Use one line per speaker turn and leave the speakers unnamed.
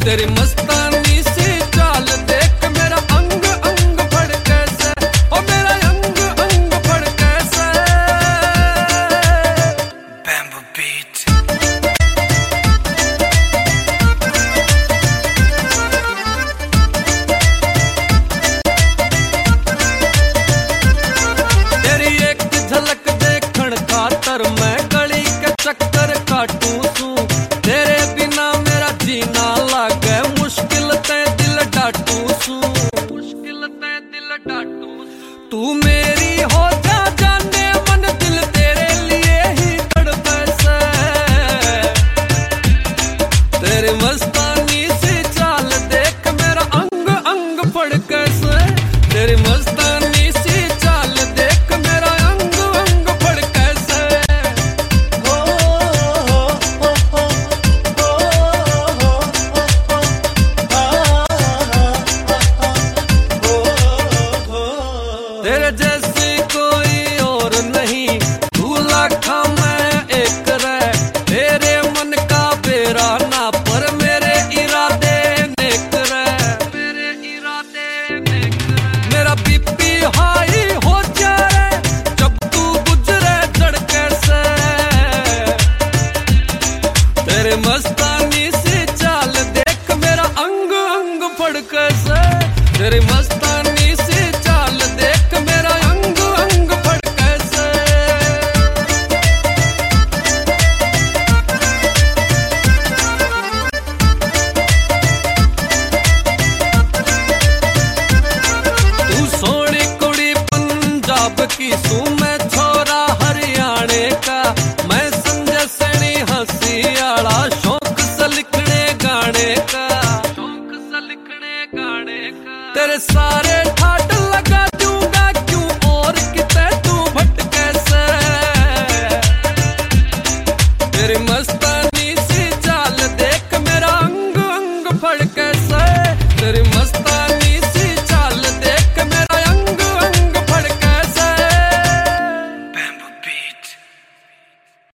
तेरी मस्तानी सी चाल देख मेरा अंग अंग फड़के से, ओ मेरा अंग अंग फड़के से। Bamboo beat। तेरी एक झलक देखण खातर मैं गली के चक्कर काटू सू, तेरे बिना मेरा जीना लागे मुश्किल ते दिल डाटू सू, मुश्किल ते दिल डाटू। तू मेरी हो जा जाने मन दिल तेरे लिए ही तड़पे से, तेरी मस्तानी सी चाल देख मेरा अंग अंग फड़के से, तेरी मस्तानी सी चाल देख मेरा अंग अंग फड़के से। तेरे जैसी कोई और नहीं, तू लाखा मैं एक रे, तेरे मन का बेरा ना पर मेरे इरादे नेक रे, मेरे इरादे नेक रे। मेरा बीपी हाई हो जाए जब तू गुजरे झड़के से, तेरे मस्तानी सी चाल देख मेरा अंग अंग फड़के से, तेरी मस्तानी सी चाल देख मेरा अंग अंग फड़के से। तू सोनी कुड़ी पंजाब की सू, मैं छोरा हरियाणे का, मैं संजय सैनी हंसी आला, शौक से लिखने गाने का, शौक से लिखने गाने का। तेरे सारे ठाट लगा